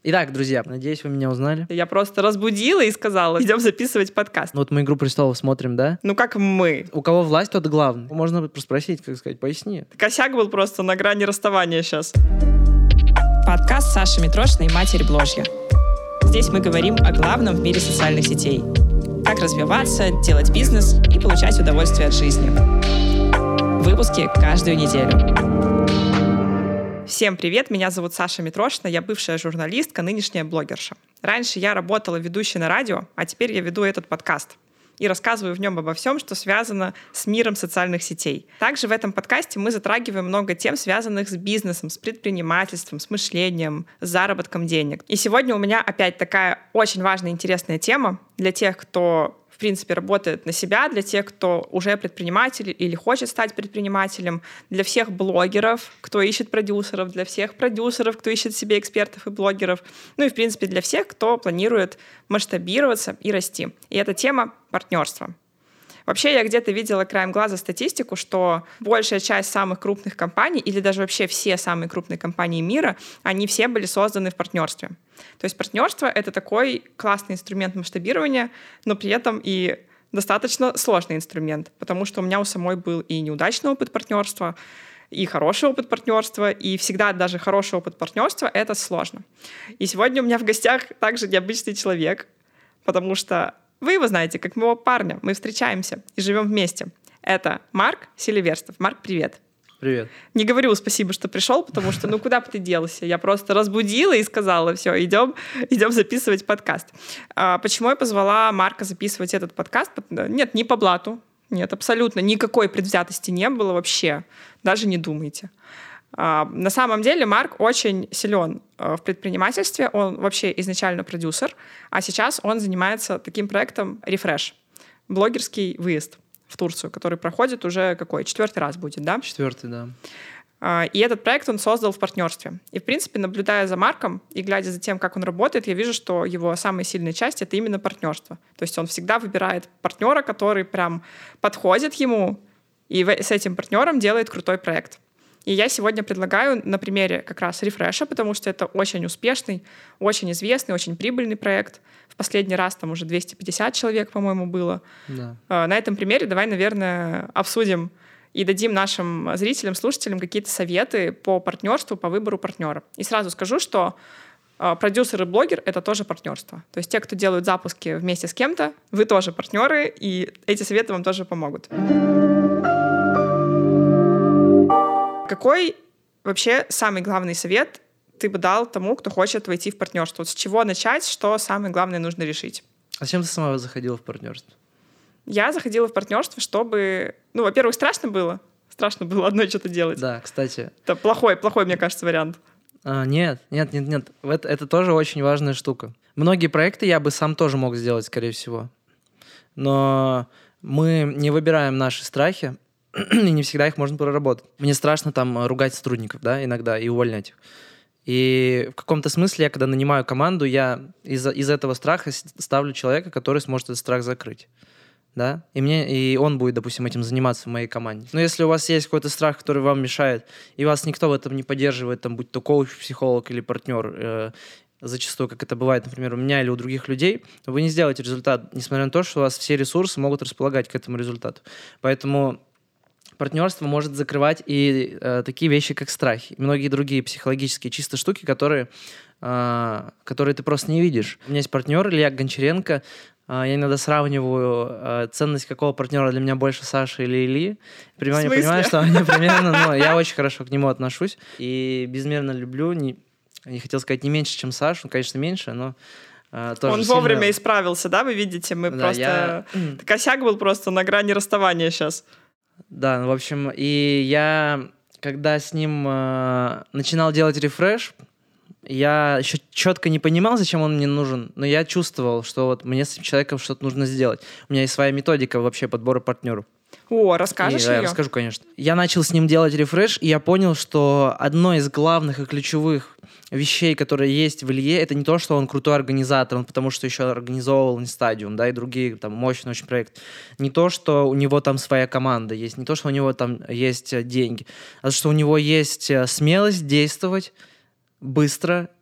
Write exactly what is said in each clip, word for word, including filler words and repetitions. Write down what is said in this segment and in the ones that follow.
Итак, друзья, надеюсь, вы меня узнали. Я просто разбудила и сказала, идем записывать подкаст. Ну вот мы «Игру престолов» смотрим, да? Ну как мы? У кого власть, тот главный. Можно спросить, как сказать, поясни. Косяк был просто на грани расставания сейчас. Подкаст Саши Митрошиной «Матерь Бложья». Здесь мы говорим о главном в мире социальных сетей. Как развиваться, делать бизнес и получать удовольствие от жизни. Выпуски каждую неделю. Всем привет, меня зовут Саша Митрошина, я бывшая журналистка, нынешняя блогерша. Раньше я работала ведущей на радио, а теперь я веду этот подкаст и рассказываю в нем обо всем, что связано с миром социальных сетей. Также в этом подкасте мы затрагиваем много тем, связанных с бизнесом, с предпринимательством, с мышлением, с заработком денег. И сегодня у меня опять такая очень важная и интересная тема для тех, кто в принципе работает на себя, для тех, кто уже предприниматель или хочет стать предпринимателем, для всех блогеров, кто ищет продюсеров, для всех продюсеров, кто ищет себе экспертов и блогеров, ну и в принципе для всех, кто планирует масштабироваться и расти. И эта тема — партнерство. Вообще, я где-то видела краем глаза статистику, что большая часть самых крупных компаний, или даже вообще все самые крупные компании мира, они все были созданы в партнерстве. То есть партнерство — это такой классный инструмент масштабирования, но при этом и достаточно сложный инструмент, потому что у меня у самой был и неудачный опыт партнерства, и хороший опыт партнерства, и всегда даже хороший опыт партнерства — это сложно. И сегодня у меня в гостях также необычный человек, потому что вы его знаете, как моего парня. Мы встречаемся и живем вместе. Это Марк Селиверстов. Марк, привет. Привет. Не говорю спасибо, что пришел, потому что ну куда бы ты делся? Я просто разбудила и сказала, все, идем, идем записывать подкаст. А почему я позвала Марка записывать этот подкаст? Нет, не по блату. Нет, абсолютно никакой предвзятости не было вообще. Даже не думайте. Uh, на самом деле Марк очень силен uh, в предпринимательстве, он вообще изначально продюсер, а сейчас он занимается таким проектом Refresh, блогерский выезд в Турцию, который проходит уже какой, четвертый раз будет, да? Четвертый, да. Uh, и этот проект он создал в партнерстве. И, в принципе, наблюдая за Марком и глядя за тем, как он работает, я вижу, что его самая сильная часть — это именно партнерство. То есть он всегда выбирает партнера, который прям подходит ему, и с этим партнером делает крутой проект. И я сегодня предлагаю на примере как раз Refresh, потому что это очень успешный, очень известный, очень прибыльный проект. В последний раз там уже двести пятьдесят человек, по-моему, было. Да. На этом примере давай, наверное, обсудим и дадим нашим зрителям, слушателям какие-то советы по партнерству, по выбору партнера. И сразу скажу, что продюсер и блогер — это тоже партнерство. То есть те, кто делают запуски вместе с кем-то, вы тоже партнеры, и эти советы вам тоже помогут. Какой вообще самый главный совет ты бы дал тому, кто хочет войти в партнерство? Вот с чего начать, что самое главное нужно решить? А зачем ты сама заходила в партнерство? Я заходила в партнерство, чтобы... Ну, во-первых, страшно было. Страшно было одной что-то делать. Да, кстати. Это плохой, плохой, мне кажется, вариант. А, нет, нет, нет, нет. Это, это тоже очень важная штука. Многие проекты я бы сам тоже мог сделать, скорее всего. Но мы не выбираем наши страхи, и не всегда их можно проработать. Мне страшно там ругать сотрудников, да, иногда, и увольнять их. И в каком-то смысле я, когда нанимаю команду, я из, из этого страха ставлю человека, который сможет этот страх закрыть. Да? И, мне, и он будет, допустим, этим заниматься в моей команде. Но если у вас есть какой-то страх, который вам мешает, и вас никто в этом не поддерживает, там, будь то коуч, психолог или партнер, э, зачастую, как это бывает, например, у меня или у других людей, вы не сделаете результат, несмотря на то, что у вас все ресурсы могут располагать к этому результату. Поэтому партнерство может закрывать и э, такие вещи, как страхи, и многие другие психологические чисто штуки, которые, э, которые ты просто не видишь. У меня есть партнер Илья Гончаренко. Э, я иногда сравниваю э, ценность какого партнера для меня больше, Саши или Ильи. Понимаю, понимаю, что они примерно... Но я очень хорошо к нему отношусь и безмерно люблю. Не, не хотел сказать не меньше, чем Сашу. Конечно, меньше, но... Uh, Он сильно... вовремя исправился, да, вы видите? Мы да, просто... Я... Косяк был просто на грани расставания сейчас. Да, ну, в общем, и я, когда с ним э, начинал делать рефреш, я еще четко не понимал, зачем он мне нужен, но я чувствовал, что вот мне с этим человеком что-то нужно сделать. У меня есть своя методика вообще подбора партнеров. О, расскажешь и, ее? Да, я расскажу, конечно. Я начал с ним делать рефреш, и я понял, что одно из главных и ключевых вещей, которые есть в Илье, это не то, что он крутой организатор, он потому что еще организовывал Инстадиум, да, и другие там мощные очень проекты. Не то, что у него там своя команда есть, не то, что у него там есть деньги, а что у него есть смелость действовать быстро,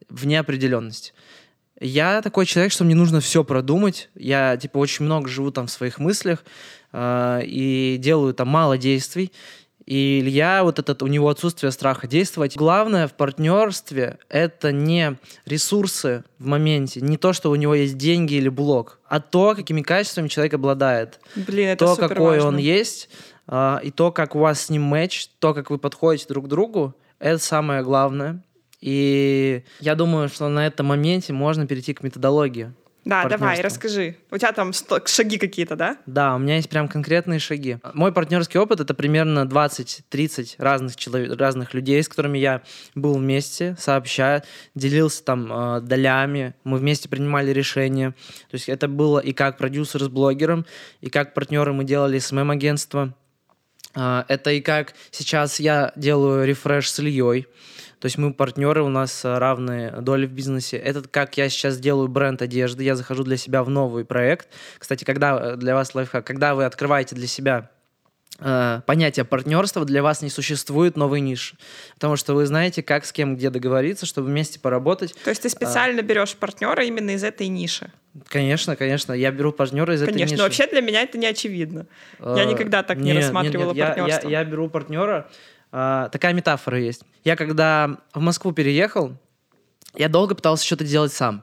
в неопределенности. Я такой человек, что мне нужно все продумать. Я, типа, очень много живу там в своих мыслях э, и делаю там мало действий. И Илья, вот этот, у него отсутствие страха действовать. Главное в партнерстве — это не ресурсы в моменте, не то, что у него есть деньги или блог, а то, какими качествами человек обладает. Блин, это то, супер какой важно. он есть, э, и то, как у вас с ним матч, то, как вы подходите друг к другу, это самое главное. И я думаю, что на этом моменте можно перейти к методологии. Да, давай, расскажи. У тебя там шаги какие-то, да? Да, у меня есть прям конкретные шаги. Мой партнерский опыт — это примерно двадцать-тридцать разных, человек, разных людей, с которыми я был вместе, сообща, делился там э, долями, мы вместе принимали решения. То есть это было и как продюсер с блогером, и как партнеры мы делали эс эм эм-агентство. Э, это и как сейчас я делаю рефреш с Ильей. То есть мы партнеры, у нас равные доли в бизнесе. Это как я сейчас делаю бренд одежды, я захожу для себя в новый проект. Кстати, когда для вас лайфхак, когда вы открываете для себя э, понятие партнерства, для вас не существует новой ниши. Потому что вы знаете, как с кем где договориться, чтобы вместе поработать. То есть ты специально берешь партнера именно из этой ниши? Конечно, конечно. Я беру партнера из конечно, этой ниши. Конечно, вообще для меня это не очевидно. Э, я никогда так не нет, рассматривала нет, нет. партнерство. Я, я, я беру партнера. Uh, такая метафора есть. Я когда в Москву переехал, я долго пытался что-то делать сам.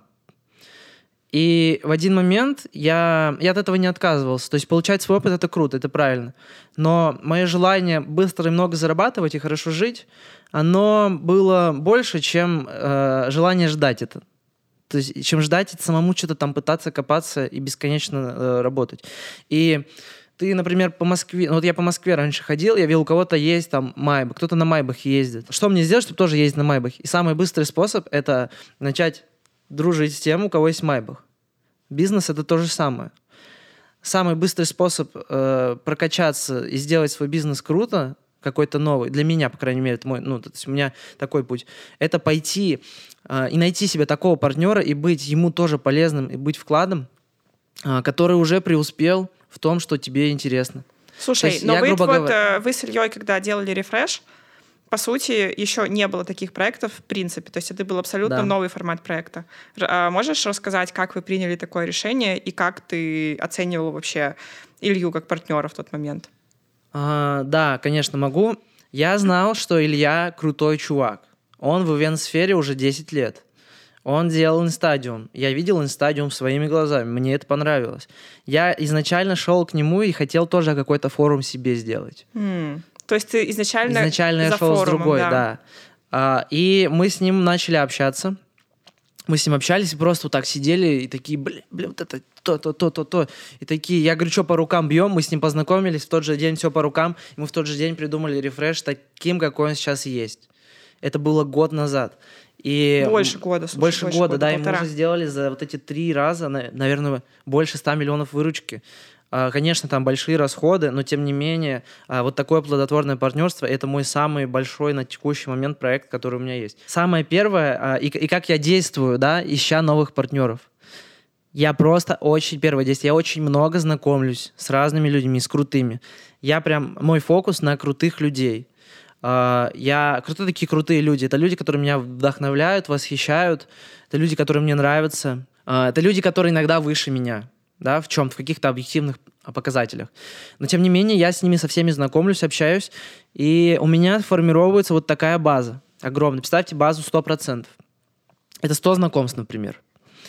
И в один момент я, я от этого не отказывался. То есть получать свой опыт — это круто, это правильно. Но мое желание быстро и много зарабатывать и хорошо жить, оно было больше, чем э, желание ждать это. То есть чем ждать это самому что-то там пытаться копаться и бесконечно э, работать. И ты, например, по Москве... Ну, вот я по Москве раньше ходил, я видел, у кого-то есть там Майбах, кто-то на Майбахе ездит. Что мне сделать, чтобы тоже ездить на Майбахе? И самый быстрый способ — это начать дружить с тем, у кого есть Майбах. Бизнес — это то же самое. Самый быстрый способ э, прокачаться и сделать свой бизнес круто, какой-то новый, для меня, по крайней мере, это мой, ну, то есть у меня такой путь, это пойти э, и найти себе такого партнера и быть ему тоже полезным, и быть вкладом, э, который уже преуспел в том, что тебе интересно. Слушай, но я, вы, вот, говоря... вы с Ильей, когда делали рефреш, по сути, еще не было таких проектов в принципе. То есть это был абсолютно да. новый формат проекта. Можешь рассказать, как вы приняли такое решение и как ты оценивал вообще Илью как партнера в тот момент? А, да, конечно, могу. Я знал, что Илья крутой чувак. Он в ивент-сфере уже десять лет. Он делал инстадиум. Я видел инстадиум своими глазами. Мне это понравилось. Я изначально шел к нему и хотел тоже какой-то форум себе сделать. Mm. То есть ты изначально Изначально я за шел форумом, с другой, да. да. А, и мы с ним начали общаться. Мы с ним общались и просто вот так сидели и такие, блин, блин, вот это то-то, то-то, то. И такие, я говорю, что по рукам бьем? Мы с ним познакомились, в тот же день все по рукам. И мы в тот же день придумали рефреш таким, какой он сейчас есть. Это было год назад. И больше года, слушай, больше, больше года, года, да, полтора. И мы уже сделали за вот эти три раза, наверное, больше ста миллионов выручки. Конечно, там большие расходы, но тем не менее, вот такое плодотворное партнерство — это мой самый большой на текущий момент проект, который у меня есть. Самое первое, и, и как я действую, да, ища новых партнеров. Я просто очень, первое действие, я очень много знакомлюсь с разными людьми, с крутыми. Я прям, мой фокус на крутых людей. Я, кто такие крутые люди? Это люди, которые меня вдохновляют, восхищают. Это люди, которые мне нравятся. Это люди, которые иногда выше меня, да, в чем-то, в каких-то объективных показателях. Но, тем не менее, я с ними со всеми знакомлюсь, общаюсь, и у меня формируется вот такая база огромная. Представьте базу сто процентов. Это сто знакомств, например.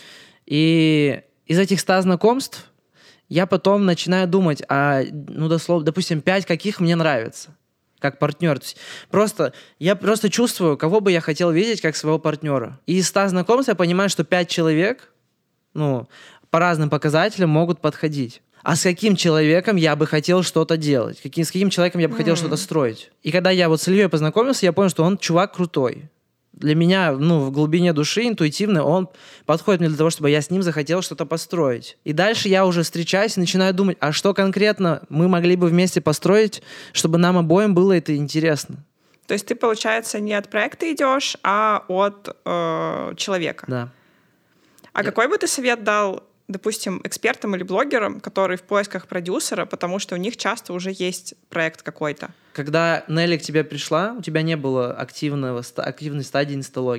И из этих ста знакомств я потом начинаю думать, а, ну, дословно, допустим, пять каких мне нравится как партнер. То есть просто, я просто чувствую, кого бы я хотел видеть как своего партнера. И из ста знакомств я понимаю, что пять человек, ну, по разным показателям могут подходить. А с каким человеком я бы хотел что-то делать? Каким, с каким человеком я бы хотел mm. что-то строить? И когда я вот с Ильей познакомился, я понял, что он чувак крутой. Для меня, ну, в глубине души, интуитивно, он подходит мне для того, чтобы я с ним захотел что-то построить. И дальше я уже встречаюсь и начинаю думать, а что конкретно мы могли бы вместе построить, чтобы нам обоим было это интересно. То есть ты, получается, не от проекта идешь, а от э, человека. Да. А я... какой бы ты совет дал, допустим, экспертам или блогерам, которые в поисках продюсера, потому что у них часто уже есть проект какой-то? Когда Нелли к тебе пришла, у тебя не было активного, активной стадии инсталогии.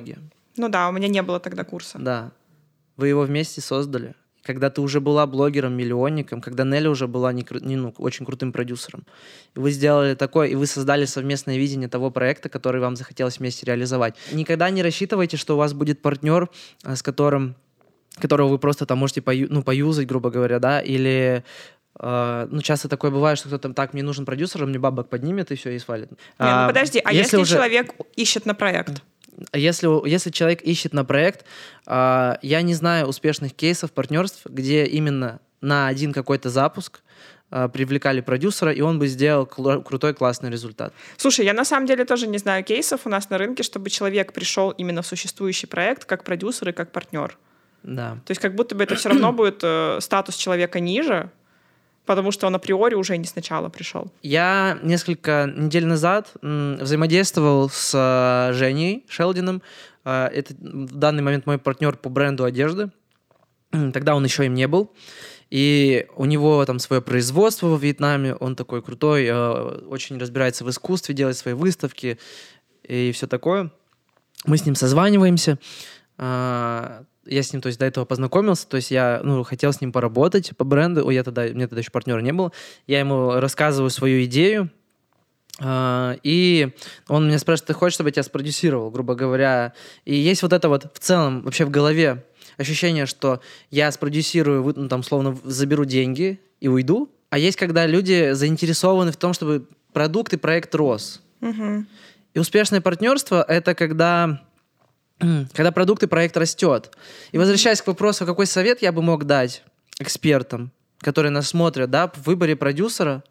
Ну да, у меня не было тогда курса. Да. Вы его вместе создали. Когда ты уже была блогером-миллионником, когда Нелли уже была не, не, ну, очень крутым продюсером. И вы сделали такое, и вы создали совместное видение того проекта, который вам захотелось вместе реализовать. Никогда не рассчитывайте, что у вас будет партнер, с которым, которого вы просто там можете пою, ну, поюзать, грубо говоря, да, или... Uh, ну, часто такое бывает, что кто-то так, мне нужен продюсер, он мне бабок поднимет и все, и свалит. Не, uh, ну подожди, а если, если уже... человек ищет на проект? Если, если человек ищет на проект, uh, я не знаю успешных кейсов партнерств, где именно на один какой-то запуск uh, привлекали продюсера, и он бы сделал клу- крутой, классный результат. Слушай, я на самом деле тоже не знаю кейсов у нас на рынке, чтобы человек пришел именно в существующий проект как продюсер и как партнер. Да. То есть как будто бы это все равно будет uh, статус человека ниже, потому что он априори уже не сначала пришел. Я несколько недель назад м, взаимодействовал с э, Женей Шелдином. Э, это в данный момент мой партнер по бренду одежды. Тогда он еще им не был. И у него там свое производство во Вьетнаме. Он такой крутой, э, очень разбирается в искусстве, делает свои выставки и все такое. Мы с ним созваниваемся. Э, Я с ним, то есть, до этого познакомился, то есть я, ну, хотел с ним поработать по бренду, Ой, я тогда, у меня тогда еще партнера не было, я ему рассказываю свою идею, э, и он меня спрашивает, ты хочешь, чтобы я тебя спродюсировал, грубо говоря, и есть вот это вот в целом вообще в голове ощущение, что я спродюсирую, ну, там, словно заберу деньги и уйду, а есть, когда люди заинтересованы в том, чтобы продукт и проект рос. Угу. И успешное партнерство — это когда... Когда продукт и проект растет. И возвращаясь к вопросу, какой совет я бы мог дать экспертам, которые нас смотрят, да, в выборе продюсера,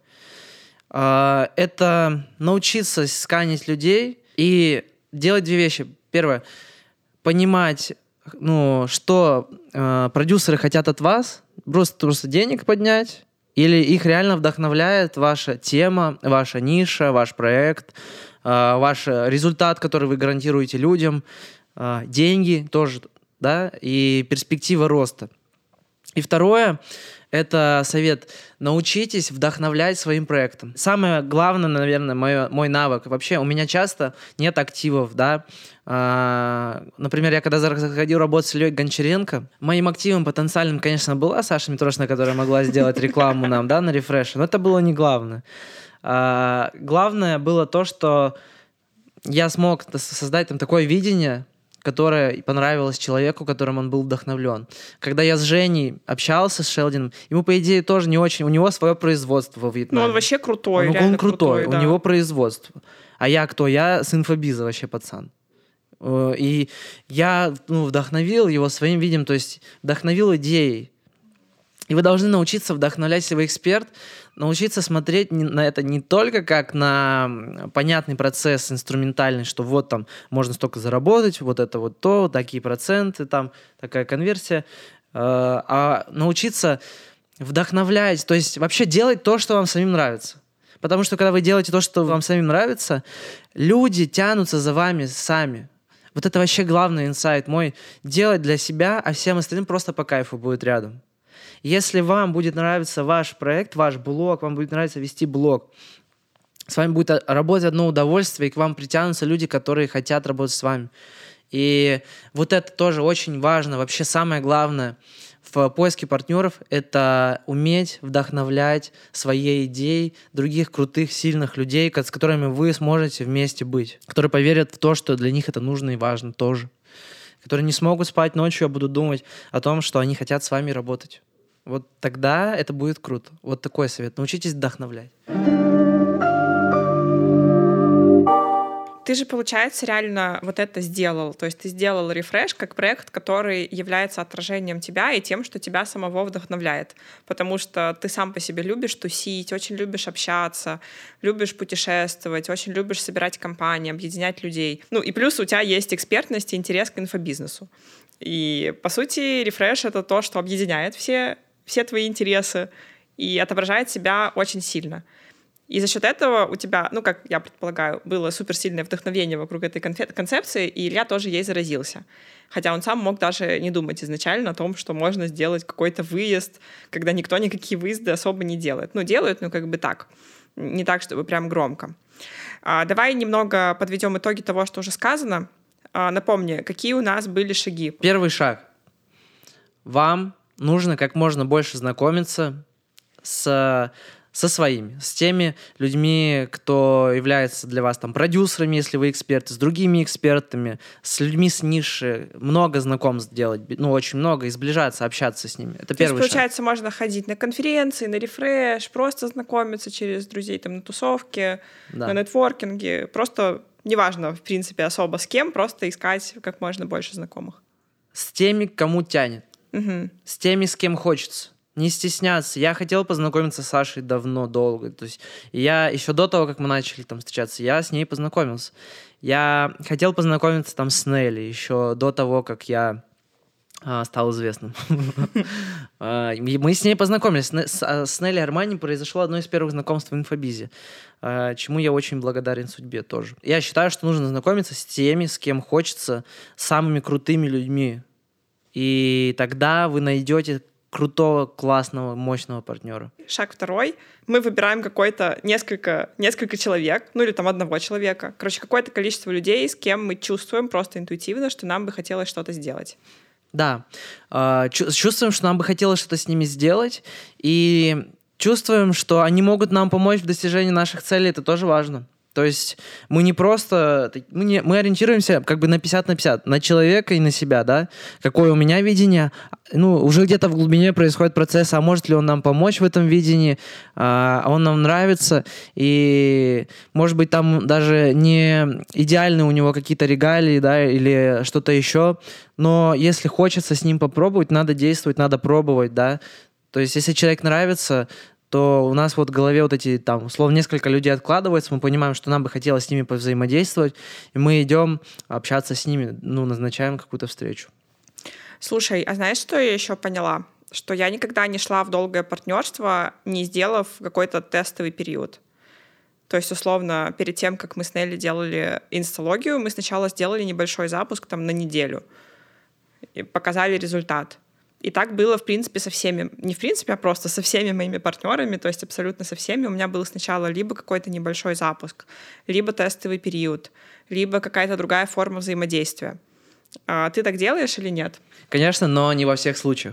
э, это научиться сканить людей и делать две вещи. Первое, понимать, ну, что э, продюсеры хотят от вас, просто, просто денег поднять, или их реально вдохновляет ваша тема, ваша ниша, ваш проект, э, ваш результат, который вы гарантируете людям, деньги тоже, да, и перспектива роста. И второе, это совет. Научитесь вдохновлять своим проектом. Самое главное, наверное, мой, мой навык. Вообще у меня часто нет активов, да. А, например, я когда заходил работать с Ильей Гончаренко, моим активом потенциальным, конечно, была Саша Митрошина, которая могла сделать рекламу нам, да, на рефреше, но это было не главное. А, главное было то, что я смог создать там такое видение, которое понравилось человеку, которым он был вдохновлен. Когда я с Женей общался, с Шелдином, ему, по идее, тоже не очень... У него свое производство во Вьетнаме. Ну, он вообще крутой, он, реально он крутой, крутой, у да. него производство. А я кто? Я с инфобиза вообще пацан. И я, ну, вдохновил его своим видением, то есть вдохновил идеей. И вы должны научиться вдохновлять, если вы эксперт, научиться смотреть на это не только как на понятный процесс инструментальный, что вот там можно столько заработать, вот это вот то, такие проценты, там такая конверсия, а научиться вдохновлять, то есть вообще делать то, что вам самим нравится. Потому что когда вы делаете то, что вам самим нравится, люди тянутся за вами сами. Вот это вообще главный инсайт мой. Делать для себя, а всем остальным просто по кайфу будет рядом. Если вам будет нравиться ваш проект, ваш блог, вам будет нравиться вести блог, с вами будет работать одно удовольствие, и к вам притянутся люди, которые хотят работать с вами. И вот это тоже очень важно. Вообще самое главное в поиске партнеров — это уметь вдохновлять своей идеей других крутых, сильных людей, с которыми вы сможете вместе быть, которые поверят в то, что для них это нужно и важно тоже, которые не смогут спать ночью, а будут думать о том, что они хотят с вами работать. Вот тогда это будет круто. Вот такой совет. Научитесь вдохновлять. Ты же, получается, реально вот это сделал. То есть ты сделал рефреш как проект, который является отражением тебя и тем, что тебя самого вдохновляет. Потому что ты сам по себе любишь тусить, очень любишь общаться, любишь путешествовать, очень любишь собирать компании, объединять людей. Ну и плюс у тебя есть экспертность и интерес к инфобизнесу. И, по сути, рефреш — это то, что объединяет все, все твои интересы и отображает себя очень сильно. И за счет этого у тебя, ну, как я предполагаю, было суперсильное вдохновение вокруг этой концепции, и Илья тоже ей заразился. Хотя он сам мог даже не думать изначально о том, что можно сделать какой-то выезд, когда никто никакие выезды особо не делает. Ну, делают, ну, как бы так. Не так, чтобы прям громко. А, давай немного подведем итоги того, что уже сказано. А, напомни, какие у нас были шаги? Первый шаг. Вам нужно как можно больше знакомиться с, со своими, с теми людьми, кто является для вас там продюсерами, если вы эксперты, с другими экспертами, с людьми с ниши, много знакомств делать, ну, очень много, и сближаться, общаться с ними. Это То первый есть, получается, шаг. можно ходить на конференции, на рефреш, просто знакомиться через друзей там на тусовке, Да. на нетворкинге, просто неважно, в принципе, особо с кем, просто искать как можно больше знакомых. С теми, к кому тянет, Угу. с теми, с кем хочется. Не стесняться. Я хотел познакомиться с Сашей давно, долго. То есть я еще до того, как мы начали там встречаться, я с ней познакомился. Я хотел познакомиться там с Нелли еще до того, как я а, стал известным. А, Мы с ней познакомились. С- С с Нелли Армани произошло одно из первых знакомств в инфобизе, а, чему я очень благодарен судьбе тоже. Я считаю, что нужно знакомиться с теми, с кем хочется, самыми крутыми людьми. И тогда вы найдете крутого, классного, мощного партнера. Шаг второй. Мы выбираем какой-то несколько, несколько человек, ну или там одного человека. Короче, какое-то количество людей, с кем мы чувствуем просто интуитивно, что нам бы хотелось что-то сделать. Да, а, чу- чувствуем, что нам бы хотелось что-то с ними сделать, и чувствуем, что они могут нам помочь в достижении наших целей, это тоже важно. То есть мы не просто... Мы, не, мы ориентируемся как бы на пятьдесят на пятьдесят, на человека и на себя, да? Какое у меня видение. Ну, уже где-то в глубине происходит процесс, а может ли он нам помочь в этом видении, а он нам нравится, и, может быть, там даже не идеальные у него какие-то регалии, да, или что-то еще, но если хочется с ним попробовать, надо действовать, надо пробовать, да? То есть если человек нравится, то у нас вот в голове вот эти, там, условно, несколько людей откладывается, мы понимаем, что нам бы хотелось с ними повзаимодействовать, и мы идем общаться с ними, ну, назначаем какую-то встречу. Слушай, а знаешь, что я еще поняла? Что я никогда не шла в долгое партнерство, не сделав какой-то тестовый период. То есть, условно, перед тем, как мы с Нелли делали инсталогию, мы сначала сделали небольшой запуск там на неделю и показали результат. И так было, в принципе, со всеми, не в принципе, а просто со всеми моими партнерами, то есть абсолютно со всеми. У меня был сначала либо какой-то небольшой запуск, либо тестовый период, либо какая-то другая форма взаимодействия. А ты так делаешь или нет? Конечно, но не во всех случаях.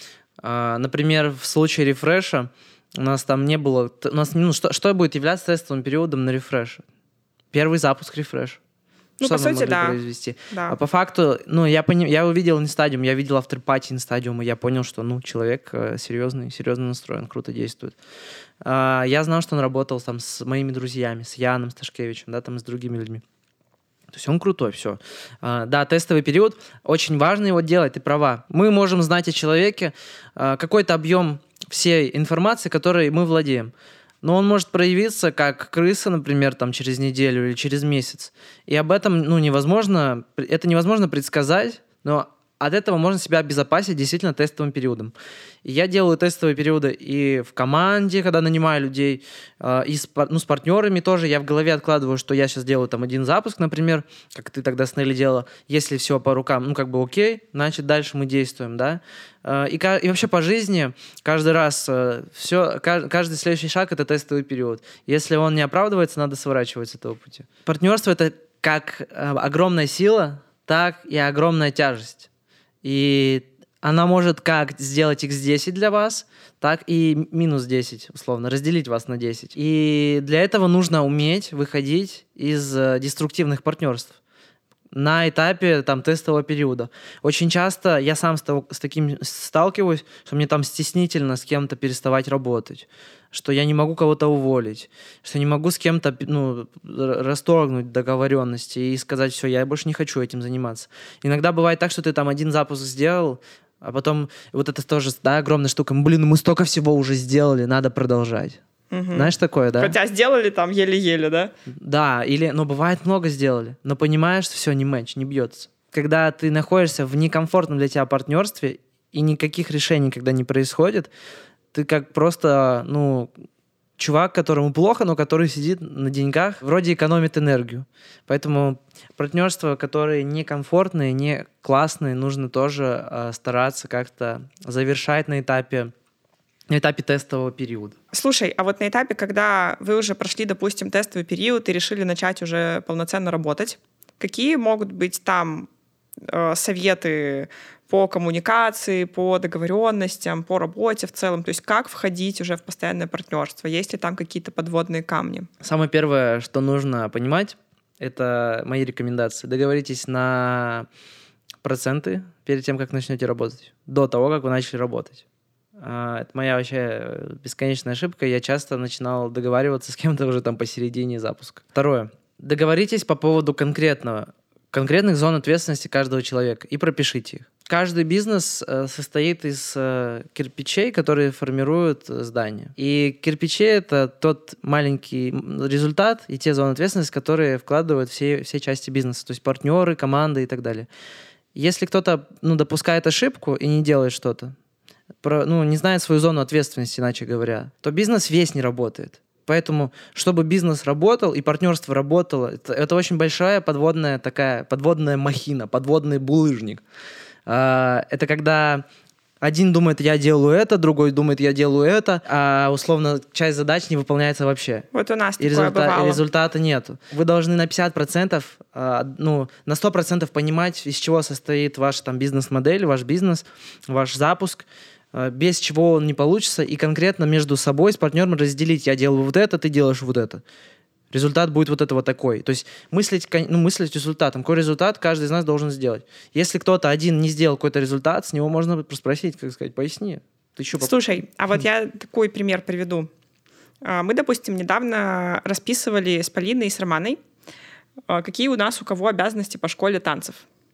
А, Например, в случае рефреша у нас там не было... т- У нас, ну, что, что будет являться тестовым периодом на рефреше? Первый запуск рефреша. Ну, Что по мы сути, могли да. произвести? Да. А по факту, ну, я, пони... я увидел инстадиум, я видел авторпати инстадиума, я понял, что, ну, человек э, серьезный, серьезно настроен, круто действует. А, я знал, что он работал там с моими друзьями, с Яном Сташкевичем, да, там, и с другими людьми. То есть он крутой, все. А, да, тестовый период, очень важно его делать, ты права. Мы можем знать о человеке а, какой-то объем всей информации, которой мы владеем. Но он может проявиться как крыса, например, там, через неделю или через месяц. И об этом, ну, невозможно, это невозможно предсказать, но от этого можно себя обезопасить действительно тестовым периодом. И я делаю тестовые периоды и в команде, когда нанимаю людей, э, и с, пар- ну, с партнерами тоже. Я в голове откладываю, что я сейчас делаю там один запуск, например, как ты тогда с Нелли делала. Если все по рукам, ну, как бы окей, значит, дальше мы действуем, да. Э, и, ка- и вообще по жизни каждый раз э, все, ка- каждый следующий шаг — это тестовый период. Если он не оправдывается, надо сворачивать с этого пути. Партнерство — это как э, огромная сила, так и огромная тяжесть. И она может как сделать икс десять для вас, так и минус десять, условно, разделить вас на десять. И для этого нужно уметь выходить из э, деструктивных партнерств на этапе там, тестового периода. Очень часто я сам с, того- с таким сталкиваюсь, что мне там стеснительно с кем-то переставать работать, что я не могу кого-то уволить, что не могу с кем-то ну, р- расторгнуть договоренности и сказать, все, я больше не хочу этим заниматься. Иногда бывает так, что ты там один запуск сделал, а потом вот это тоже, да, огромная штука. Блин, мы столько всего уже сделали, надо продолжать. Мгм. Знаешь такое, да? Хотя сделали там еле-еле, да? Да, или, ну, бывает, много сделали, но понимаешь, что все, не матч, не бьется. Когда ты находишься в некомфортном для тебя партнерстве, и никаких решений когда не происходит, ты как просто, ну, чувак, которому плохо, но который сидит на деньгах, вроде экономит энергию. Поэтому партнерства, которые некомфортные, не классные, нужно тоже э, стараться как-то завершать на этапе, на этапе тестового периода. Слушай, а вот на этапе, когда вы уже прошли, допустим, тестовый период и решили начать уже полноценно работать, Какие могут быть там э, советы по коммуникации, по договоренностям, по работе в целом? То есть как входить уже в постоянное партнерство? Есть ли там какие-то подводные камни? Самое первое, что нужно понимать, это мои рекомендации. Договоритесь на проценты перед тем, как начнете работать, до того, как вы начали работать. Это моя вообще бесконечная ошибка. Я часто начинал договариваться с кем-то уже там посередине запуска. Второе. Договоритесь по поводу конкретного, конкретных зон ответственности каждого человека и пропишите их. Каждый бизнес состоит из кирпичей, которые формируют здание. И кирпичи — это тот маленький результат и те зоны ответственности, которые вкладывают все, все части бизнеса, то есть партнеры, команды и так далее. Если кто-то ну, допускает ошибку и не делает что-то, про, ну, не знает свою зону ответственности, иначе говоря, то бизнес весь не работает. Поэтому, чтобы бизнес работал и партнерство работало, это, это очень большая подводная такая, подводная махина, подводный булыжник. Это когда один думает, я делаю это, другой думает, я делаю это, а условно часть задач не выполняется вообще. Вот у нас и такое результа- бывало. И результата нету. Вы должны на пятьдесят процентов, ну, на сто процентов понимать, из чего состоит ваша там бизнес-модель, ваш бизнес, ваш запуск, без чего он не получится, и конкретно между собой с партнером разделить. Я делаю вот это, ты делаешь вот это. Результат будет вот это вот такой. То есть мыслить, ну, мыслить результатом. Какой результат каждый из нас должен сделать. Если кто-то один не сделал какой-то результат, с него можно спросить, как сказать, поясни. Ты что, Слушай, а вот я такой пример приведу. Мы, допустим, недавно расписывали с Полиной и с Романой, какие у нас у кого обязанности по школе танцев.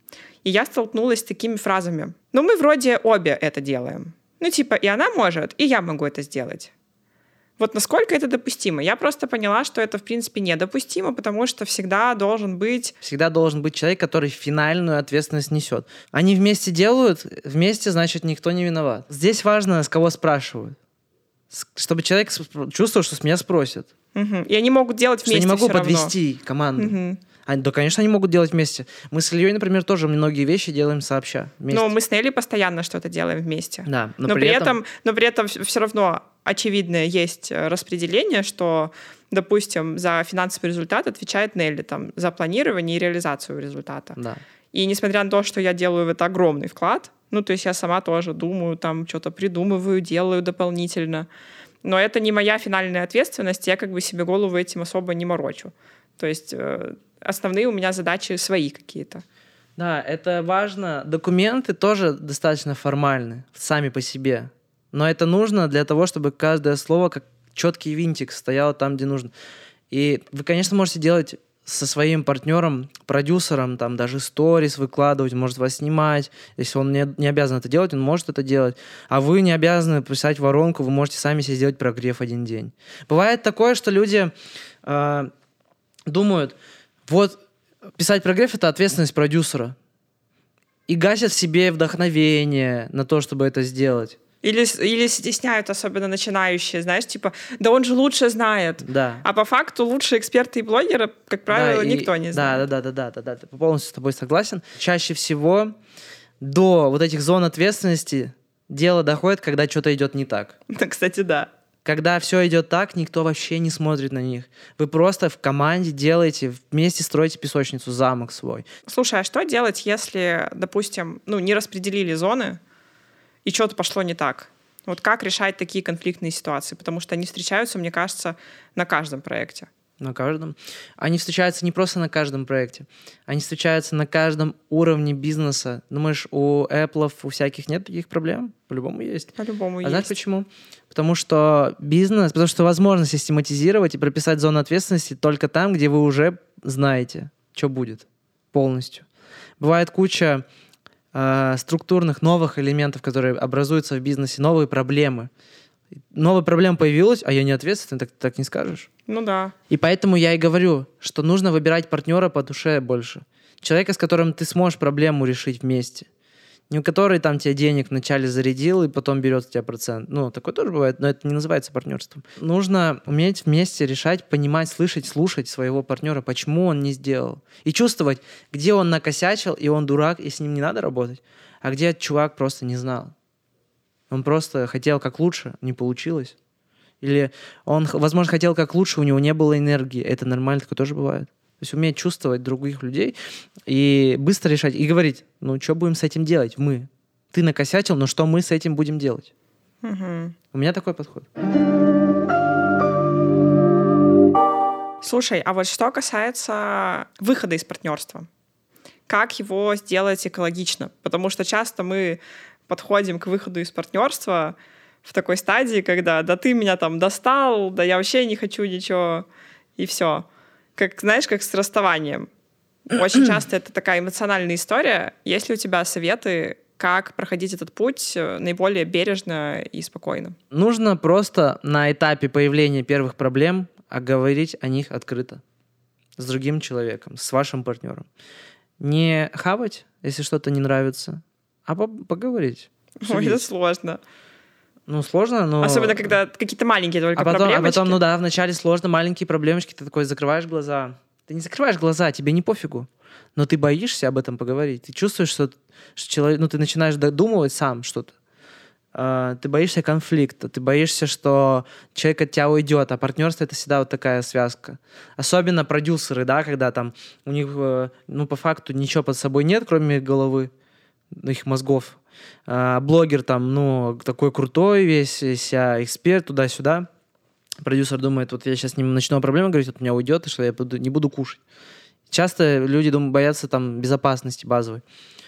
И я столкнулась с такими фразами. Ну, мы вроде обе это делаем. Ну, типа, и она может, и я могу это сделать. Вот насколько это допустимо? Я просто поняла, что это, в принципе, недопустимо, потому что всегда должен быть... Всегда должен быть человек, который финальную ответственность несет. Они вместе делают, вместе, значит, никто не виноват. Здесь важно, с кого спрашивают. Чтобы человек чувствовал, что с меня спросят. Угу. И они могут делать вместе. Что я не могу все подвести равно. команду. Угу. А, да, конечно, они могут делать вместе. Мы с Ильей, например, тоже многие вещи делаем сообща. Вместе. Но мы с Нелли постоянно что-то делаем вместе. Да, но, но, при, при этом... этом... но при этом все равно очевидное есть распределение, что, допустим, за финансовый результат отвечает Нелли, там, за планирование и реализацию результата. Да. И несмотря на то, что я делаю в это огромный вклад, ну, то есть я сама тоже думаю, там, что-то придумываю, делаю дополнительно, но это не моя финальная ответственность, я как бы себе голову этим особо не морочу. То есть э, основные у меня задачи свои какие-то. Да, это важно. Документы тоже достаточно формальны сами по себе. Но это нужно для того, чтобы каждое слово как четкий винтик стояло там, где нужно. И вы, конечно, можете делать со своим партнером, продюсером, там даже сторис выкладывать, он может вас снимать. Если он не, не обязан это делать, он может это делать. А вы не обязаны писать воронку, вы можете сами себе сделать прогрев один день. Бывает такое, что люди э, думают, вот писать прогрев — это ответственность продюсера. И гасят в себе вдохновение на то, чтобы это сделать. Или, или стесняют, особенно начинающие, знаешь, типа, да он же лучше знает. Да. А по факту лучшие эксперты и блогеры, как правило, да, никто и, не знает. Да, да, да, да, да, да, да, полностью с тобой согласен. Чаще всего до вот этих зон ответственности дело доходит, когда что-то идет не так. Кстати, да. Когда все идет так, никто вообще не смотрит на них. Вы просто в команде делаете, вместе строите песочницу, замок свой. Слушай, а что делать, если, допустим, ну, не распределили зоны, и что-то пошло не так? Вот как решать такие конфликтные ситуации? Потому что они встречаются, мне кажется, на каждом проекте. На каждом. Они встречаются не просто на каждом проекте. Они встречаются на каждом уровне бизнеса. Думаешь, у Apple, у всяких нет таких проблем? По-любому есть. По-любому а есть. Знаешь почему? Потому что бизнес, потому что возможно систематизировать и прописать зону ответственности только там, где вы уже знаете, что будет полностью. Бывает куча э, структурных новых элементов, которые образуются в бизнесе, новые проблемы. Новая проблема появилась, а я не ответственный, так, так не скажешь. Ну да. И поэтому я и говорю, что нужно выбирать партнера по душе больше. Человека, с которым ты сможешь проблему решить вместе. Не который там тебе денег вначале зарядил и потом берет у тебя процент. Ну, такое тоже бывает, но это не называется партнерством. Нужно уметь вместе решать, понимать, слышать, слушать своего партнера, почему он не сделал. И чувствовать, где он накосячил, и он дурак, и с ним не надо работать, а где чувак просто не знал. Он просто хотел как лучше, не получилось. Или он, возможно, хотел как лучше, у него не было энергии. Это нормально, такое тоже бывает. есть уметь чувствовать других людей и быстро решать, и говорить, ну, что будем с этим делать? Мы. Ты накосячил, но что мы с этим будем делать? Угу. У меня такой подход. Слушай, а вот что касается выхода из партнерства, как его сделать экологично? Потому что часто мы подходим к выходу из партнерства в такой стадии, когда да ты меня там достал, да я вообще не хочу ничего, и все. Как, знаешь, как с расставанием. Очень часто это такая эмоциональная история. Есть ли у тебя советы, как проходить этот путь наиболее бережно и спокойно? Нужно просто на этапе появления первых проблем говорить о них открыто с другим человеком, с вашим партнером. Не хавать, если что-то не нравится, а поговорить. Ой, это сложно. Ну, сложно, но... Особенно, когда какие-то маленькие только а потом, проблемочки. А потом, ну да, вначале сложно, маленькие проблемочки, ты такой закрываешь глаза. Ты не закрываешь глаза, тебе не пофигу. Но ты боишься об этом поговорить. Ты чувствуешь, что, что человек... Ну, ты начинаешь додумывать сам что-то. Uh, ты боишься конфликта, ты боишься, что человек от тебя уйдет, а партнерство — это всегда вот такая связка. Особенно продюсеры, да, когда там у них, ну, по факту ничего под собой нет, кроме их головы, их мозгов. Uh, блогер там, ну, такой крутой весь, вся эксперт, туда-сюда. Продюсер думает, вот я сейчас с ним начну проблему говорить, вот у меня уйдет, и что я буду, не буду кушать. Часто люди думают, боятся там безопасности базовой.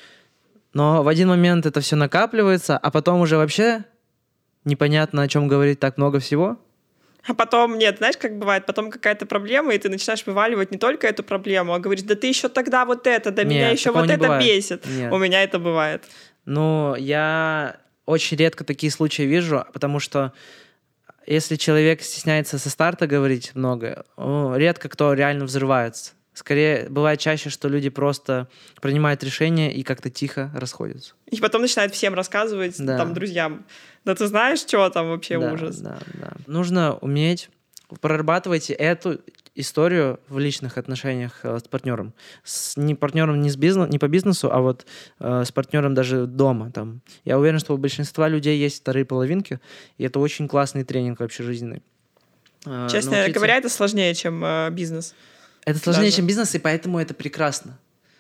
Но в один момент это все накапливается, а потом уже вообще непонятно, о чем говорить, так много всего. А потом, нет, знаешь, как бывает, потом какая-то проблема, и ты начинаешь вываливать не только эту проблему, а говоришь, да ты еще тогда вот это, да нет, меня еще вот это бывает. бесит. Нет. У меня это бывает. Ну, я очень редко такие случаи вижу, потому что если человек стесняется со старта говорить много, редко кто реально взрывается. Скорее, бывает чаще, что люди просто принимают решения и как-то тихо расходятся. И потом начинают всем рассказывать, да. там, друзьям. Да ты знаешь, что там вообще да, ужас? Да, да. Нужно уметь прорабатывать эту историю в личных отношениях э, с партнером. С, не партнером не, с бизнес, не по бизнесу, а вот э, с партнером даже дома. Там. Я уверен, что у большинства людей есть вторые половинки, и это очень классный тренинг вообще жизненный. Э, Честно научиться... говоря, это сложнее, чем э, бизнес. Это сложнее, Даже. чем бизнес, и поэтому это прекрасно.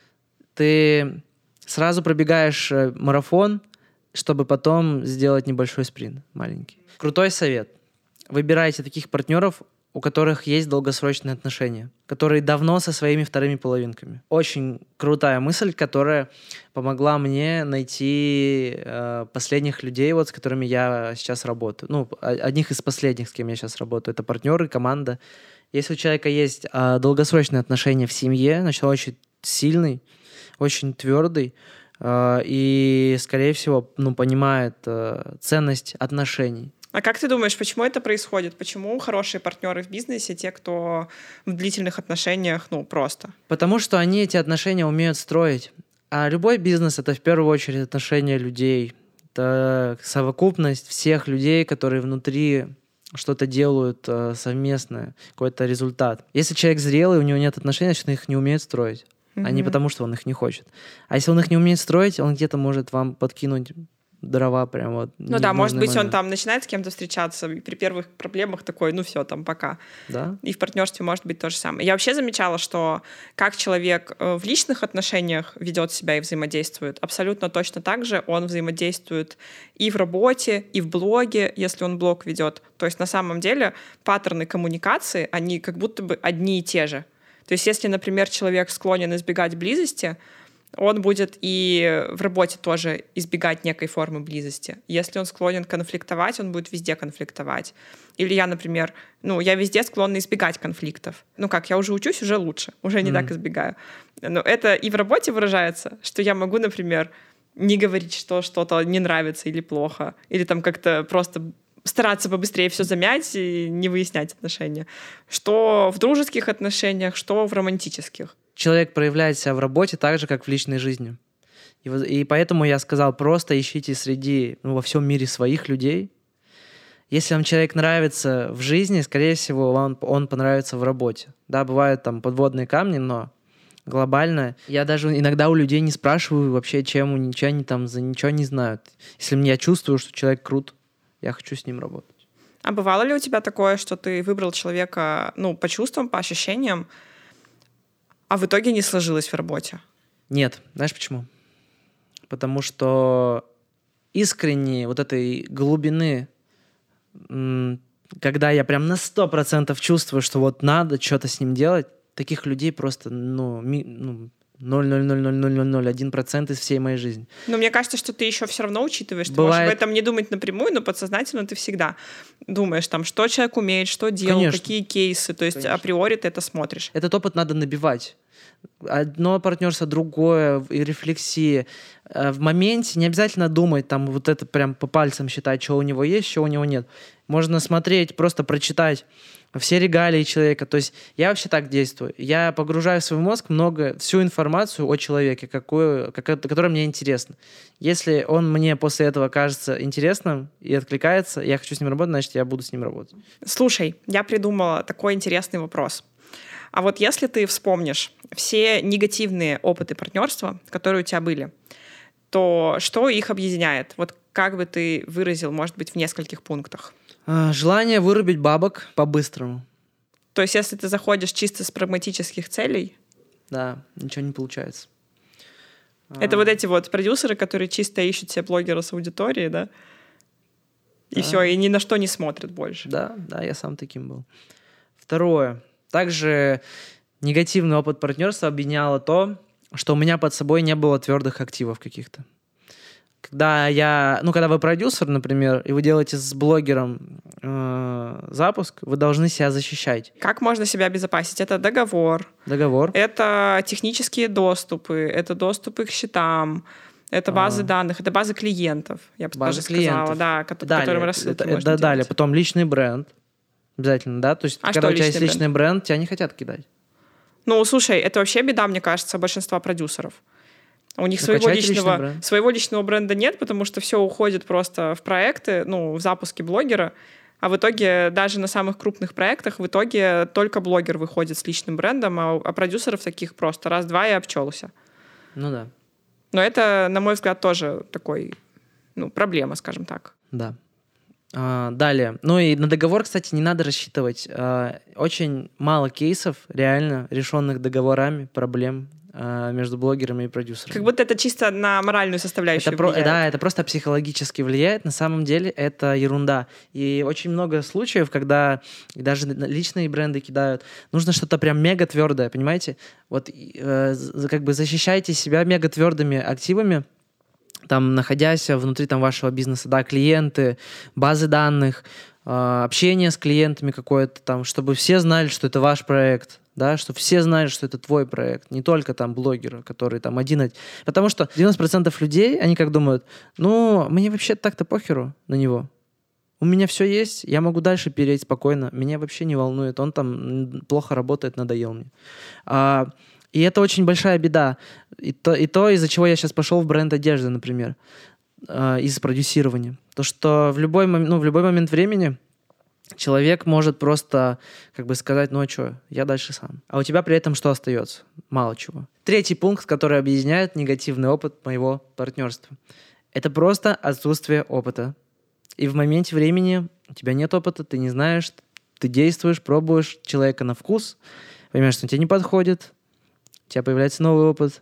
Ты сразу пробегаешь марафон, чтобы потом сделать небольшой спринт, маленький. Крутой совет. Выбирайте таких партнеров, у которых есть долгосрочные отношения, которые давно со своими вторыми половинками. Очень крутая мысль, которая помогла мне найти э, последних людей, вот, с которыми я сейчас работаю. Ну, одних из последних, с кем я сейчас работаю. Это партнеры, команда. Если у человека есть э, долгосрочные отношения в семье, значит, он очень сильный, очень твердый э, и, скорее всего, ну, понимает э, ценность отношений. А как ты думаешь, почему это происходит? Почему хорошие партнеры в бизнесе те, кто в длительных отношениях, ну, просто? Потому что они эти отношения умеют строить. А любой бизнес — это в первую очередь отношения людей. Это совокупность всех людей, которые внутри что-то делают э, совместное, какой-то результат. Если человек зрелый, у него нет отношений, значит, он их не умеет строить. Mm-hmm. А не потому, что он их не хочет. А если он их не умеет строить, он где-то может вам подкинуть дрова прям вот. Ну да, может быть, момент. Он там начинает с кем-то встречаться, и при первых проблемах такой, ну все, там, пока. Да. И в партнерстве может быть то же самое. Я вообще замечала, что как человек в личных отношениях ведет себя и взаимодействует, абсолютно точно так же он взаимодействует и в работе, и в блоге, если он блог ведет. То есть на самом деле паттерны коммуникации, они как будто бы одни и те же. То есть если, например, человек склонен избегать близости, он будет и в работе тоже избегать некой формы близости. Если он склонен конфликтовать, он будет везде конфликтовать. Или я, например, ну, я везде склонна избегать конфликтов. Ну как, я уже учусь, уже лучше, уже не mm. так избегаю. Но это и в работе выражается, что я могу, например, не говорить, что что-то не нравится или плохо, или там как-то просто стараться побыстрее все замять и не выяснять отношения. Что в дружеских отношениях, что в романтических. Человек проявляет себя в работе так же, как в личной жизни. И, и поэтому я сказал, просто ищите среди, ну, во всем мире своих людей. Если вам человек нравится в жизни, скорее всего, он, он понравится в работе. Да, бывают там подводные камни, но глобально я даже иногда у людей не спрашиваю вообще, чем ничего они там за ничего не знают. Если я чувствую, что человек крут, я хочу с ним работать. А бывало ли у тебя такое, что ты выбрал человека, ну, по чувствам, по ощущениям, А в итоге не сложилось в работе? Нет. Знаешь почему? Потому что искренней вот этой глубины, когда я прям на сто процентов чувствую, что вот надо что-то с ним делать, таких людей просто, ну, ми, ну ноль целых ноль ноль ноль ноль ноль один процент из всей моей жизни. Но мне кажется, что ты еще все равно учитываешь. Ты Бывает... можешь об этом не думать напрямую, но подсознательно ты всегда думаешь, там, что человек умеет, что делал, Конечно. Какие кейсы. То есть Конечно. Априори ты это смотришь. Этот опыт надо набивать. Одно партнерство, другое, и рефлексия. В моменте не обязательно думать, там, вот это прям по пальцам считать, что у него есть, что у него нет. Можно смотреть, просто прочитать все регалии человека. То есть я вообще так действую. Я погружаю в свой мозг много, всю информацию о человеке, какую, которая мне интересна. Если он мне после этого кажется интересным и откликается, я хочу с ним работать, значит, я буду с ним работать. Слушай, я придумала такой интересный вопрос. А вот если ты вспомнишь все негативные опыты партнерства, которые у тебя были, то что их объединяет? Вот как бы ты выразил, может быть, в нескольких пунктах? Желание вырубить бабок по-быстрому. То есть если ты заходишь чисто с прагматических целей? Да, ничего не получается. Это а... вот эти вот продюсеры, которые чисто ищут себе блогера с аудиторией, да? И да. все, и ни на что не смотрят больше. Да, да, я сам таким был. Второе. Также негативный опыт партнерства объединяло то, что у меня под собой не было твердых активов каких-то. Когда я, ну, когда вы продюсер, например, и вы делаете с блогером э, запуск, вы должны себя защищать. Как можно себя обезопасить? Это договор. Договор. Это технические доступы, это доступы к счетам, это базы а. данных, это базы клиентов, я бы даже сказала, да, к которым рассылки это, можно это, далее, делать. Потом личный бренд. Обязательно, да? То есть, а когда что у тебя есть бренд? личный бренд, тебя не хотят кидать. Ну, слушай, это вообще беда, мне кажется, большинства продюсеров. У них ну, своего, личного, своего личного бренда нет, потому что все уходит просто в проекты, ну, в запуске блогера, а в итоге даже на самых крупных проектах в итоге только блогер выходит с личным брендом, а, а продюсеров таких просто раз-два и обчелся. Ну да. Но это, на мой взгляд, тоже такой, ну, проблема, скажем так. Да. А, далее. Ну и на договор, кстати, не надо рассчитывать. А, очень мало кейсов реально решенных договорами проблем а, между блогерами и продюсерами. Как будто это чисто на моральную составляющую это влияет. Про, да, это просто психологически влияет. На самом деле это ерунда. И очень много случаев, когда даже личные бренды кидают, нужно что-то прям мега твердое, понимаете? Вот э, как бы защищайте себя мега твердыми активами, там, находясь внутри там, вашего бизнеса, да, клиенты, базы данных, э, общение с клиентами какое-то там, чтобы все знали, что это ваш проект, да, чтобы все знали, что это твой проект, не только там блогеры, которые там один... Потому что девяносто процентов людей, они как думают, ну, мне вообще так-то похеру на него. У меня все есть, я могу дальше переть спокойно, меня вообще не волнует, он там плохо работает, надоел мне. А, И это очень большая беда. И то, и то из-за чего я сейчас пошел в бренд одежды, например, э, из продюсирования. То, что в любой, мом- ну, в любой момент времени человек может просто как бы сказать, ну а что, я дальше сам. А у тебя при этом что остается? Мало чего. Третий пункт, который объединяет негативный опыт моего партнерства. Это просто отсутствие опыта. И в моменте времени у тебя нет опыта, ты не знаешь, ты действуешь, пробуешь человека на вкус, понимаешь, что он тебе не подходит, у тебя появляется новый опыт.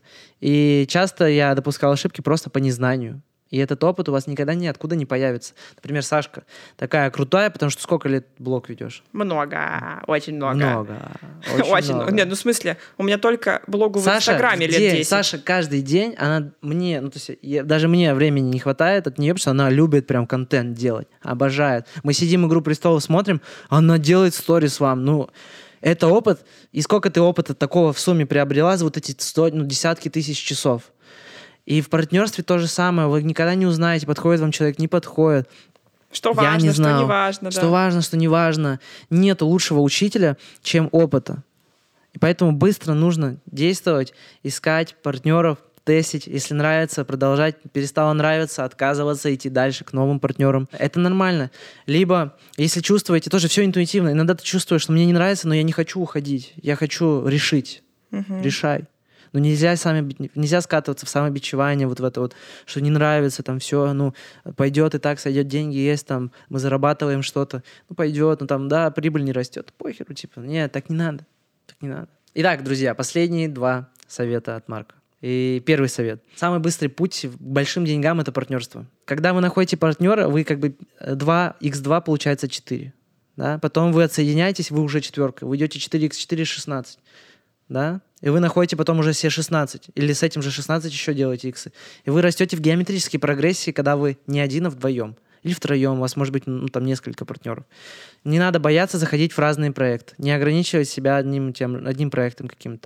И часто я допускал ошибки просто по незнанию. И этот опыт у вас никогда ниоткуда не появится. Например, Сашка такая крутая, потому что сколько лет блог ведешь? Много, очень много. Много, очень, очень много. Нет, ну в смысле, у меня только блогу в Саша, Инстаграме лет день, десять. Саша каждый день, она мне, ну то есть я, даже мне времени не хватает от нее, потому что она любит прям контент делать, обожает. Мы сидим «Игру престолов» смотрим, она делает сторис вам, ну... Это опыт, и сколько ты опыта такого в сумме приобрела за вот эти сто, ну, десятки тысяч часов. И в партнерстве то же самое. Вы никогда не узнаете, подходит вам человек, не подходит. Что важно, не знал, что не важно. Что да. важно, что не важно. Нет лучшего учителя, чем опыта. И поэтому быстро нужно действовать, искать партнеров, тестить. Если нравится, продолжать. Перестало нравиться, отказываться, идти дальше к новым партнерам. Это нормально. Либо, если чувствуете, тоже все интуитивно. Иногда ты чувствуешь, что мне не нравится, но я не хочу уходить. Я хочу решить. Угу. Решай. Но нельзя, сами, нельзя скатываться в самобичевание, вот в это вот, что не нравится, там все, ну, пойдет и так, сойдет, деньги есть, там, мы зарабатываем что-то, ну, пойдет, ну, там, да, прибыль не растет. Похеру, типа, нет, так не надо. Так не надо. Итак, друзья, последние два совета от Марка. И первый совет. Самый быстрый путь к большим деньгам – это партнерство. Когда вы находите партнера, вы как бы два икс два получается четыре. Да? Потом вы отсоединяетесь, вы уже четверка. Вы идете четыре икс четыре – шестнадцать. Да? И вы находите потом уже себе шестнадцать. Или с этим же шестнадцать еще делаете иксы. И вы растете в геометрической прогрессии, когда вы не один, а вдвоем. Или втроем. У вас может быть ну, там несколько партнеров. Не надо бояться заходить в разные проекты. Не ограничивать себя одним, тем, одним проектом каким-то.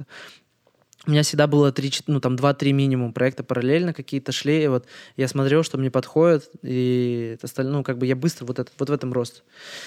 У меня всегда было три, ну, там, два-три минимум проекта параллельно какие-то шли, и вот я смотрел, что мне подходит, и остальное, ну, как бы я быстро вот, это, вот в этом рост.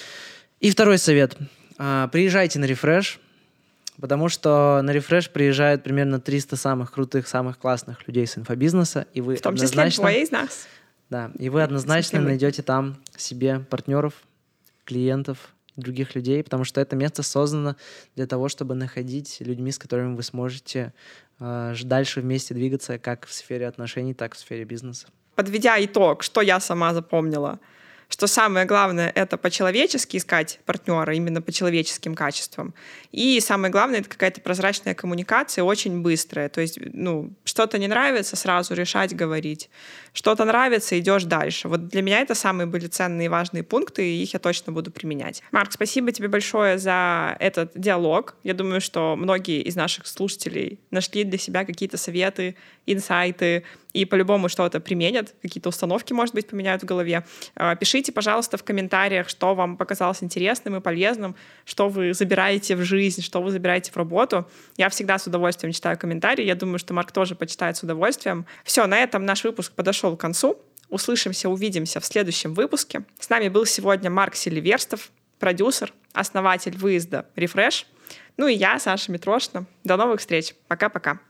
И второй совет. А, приезжайте на рефреш, потому что на рефреш приезжают примерно триста самых крутых, самых классных людей с инфобизнеса, и вы в том однозначно... числе двое из нас. Да, и вы однозначно найдете там себе партнеров, клиентов, других людей, потому что это место создано для того, чтобы находить людьми, с которыми вы сможете э, дальше вместе двигаться как в сфере отношений, так и в сфере бизнеса. Подведя итог, что я сама запомнила, что самое главное — это по-человечески искать партнера, именно по человеческим качествам. И самое главное — это какая-то прозрачная коммуникация, очень быстрая. То есть, ну, что-то не нравится, сразу решать, говорить. Что-то нравится, идешь дальше. Вот для меня это самые были ценные и важные пункты, и их я точно буду применять. Марк, спасибо тебе большое за этот диалог. Я думаю, что многие из наших слушателей нашли для себя какие-то советы, инсайты, и по-любому что-то применят, какие-то установки, может быть, поменяют в голове. Пишите, пожалуйста, в комментариях, что вам показалось интересным и полезным, что вы забираете в жизнь, что вы забираете в работу. Я всегда с удовольствием читаю комментарии. Я думаю, что Марк тоже почитает с удовольствием. Все, на этом наш выпуск подошел к концу. Услышимся, увидимся в следующем выпуске. С нами был сегодня Марк Селиверстов, продюсер, основатель выезда «Рефреш». Ну и я, Саша Митрошина. До новых встреч. Пока-пока.